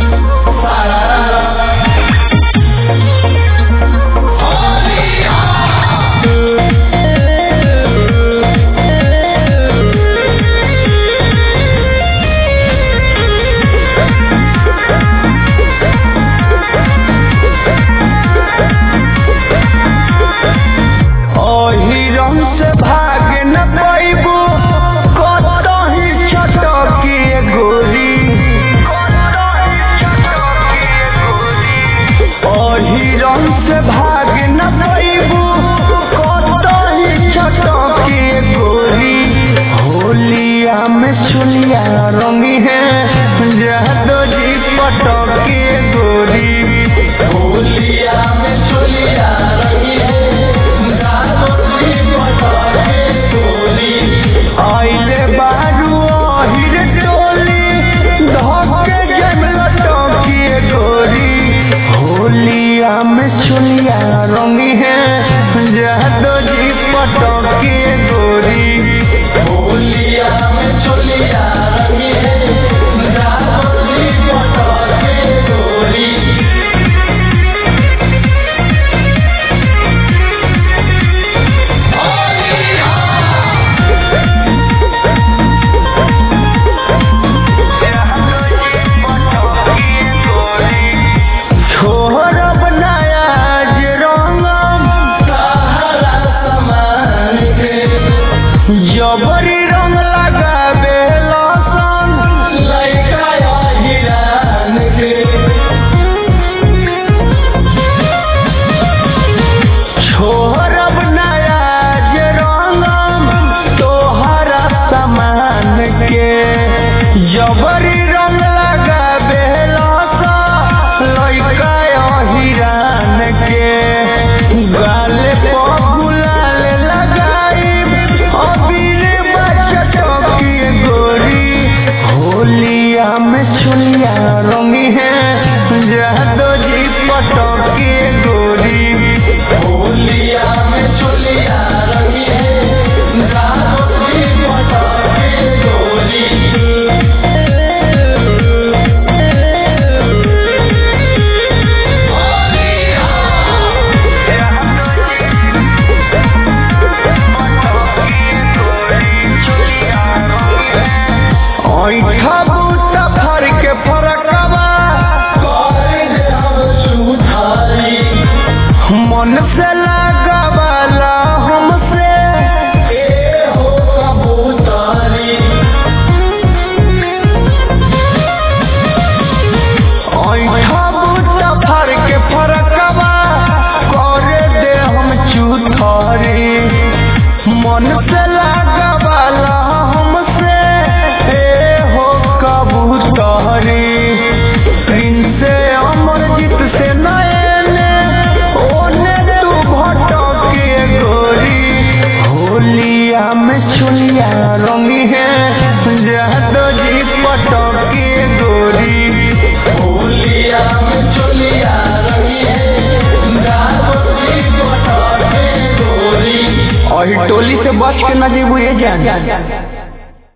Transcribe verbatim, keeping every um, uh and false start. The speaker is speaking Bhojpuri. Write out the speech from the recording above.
चुलिया रंगी है जादो जी पटके गोरी होलिया में चुलिया रंगी है जादो जी पटके गोरी आइले बारू हिर टोली धके जमल टके गोरी होलिया में चुलिया रंगी है जादो जी पटके गोरी होलिया में चुलिया रंगी है जादो जी पटके गोरी छोरब नया जे रंगम सहारा समान के जबरी रंग लगाबे लसन लइका हिरान के छोरब नया जे रंगम तोहरा समान के जबरी रंग लगाबे लसन लइका हिरान के गाल पर गुलाल लगाई अबीर बचटकी गोरी होलिया में चुलिया रंगी है जादो जी पटके गोरी होलिया में चुलिया रंगी है जादो जी पटके गोरी ऐठा बूटा फर के फरकवा करे दे हम सुधारी मन से लगावाला हमसे ए हो कबूतरी ऐठा बूटा फर के फरकवा करे दे हम चुथारी मन से लगावाला हमसे कबूतरी प्रिंस अमरजीत से नयने ओने तू भटके गोरी होलिया में चुलिया रंगी है जादो जी पटके गोरी होलिया में चुलिया रंगी है जादो जी पटके गोरी और टोली से बच के न जेबू जान।